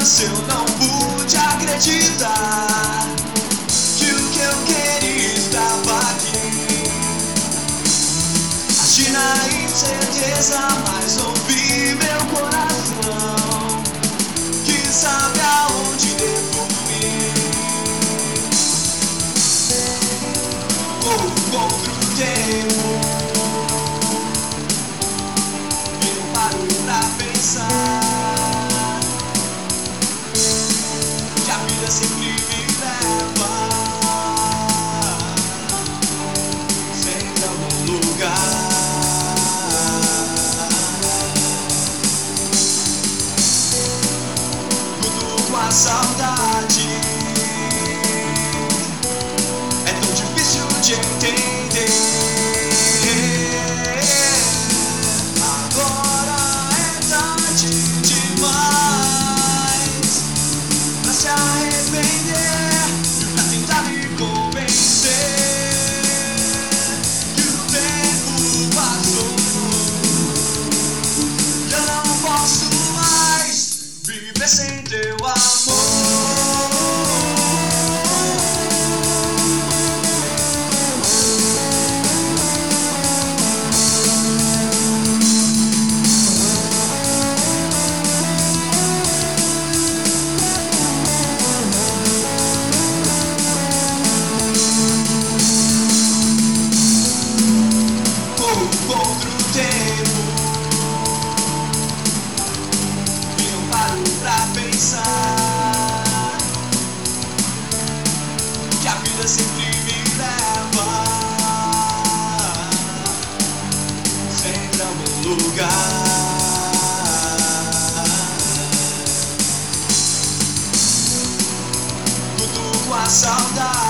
criança eu não pude acreditar que o que eu queria estava aqui. Agi na incerteza, mas ouvi meu coração que sabe aonde devo ir. Corro contra o tempo e não paro pra pensar que a vida sempre me leva sempre a algum lugar. Tudo com a saudade é tão difícil de entender. Agora é tarde demais pra se arrepender e pra tentar me convencer que o tempo passou e eu não posso mais viver sem teu amor. Contra o tempo e não paro pra pensar que a vida sempre me leva sempre a algum lugar. Tudo com a saudade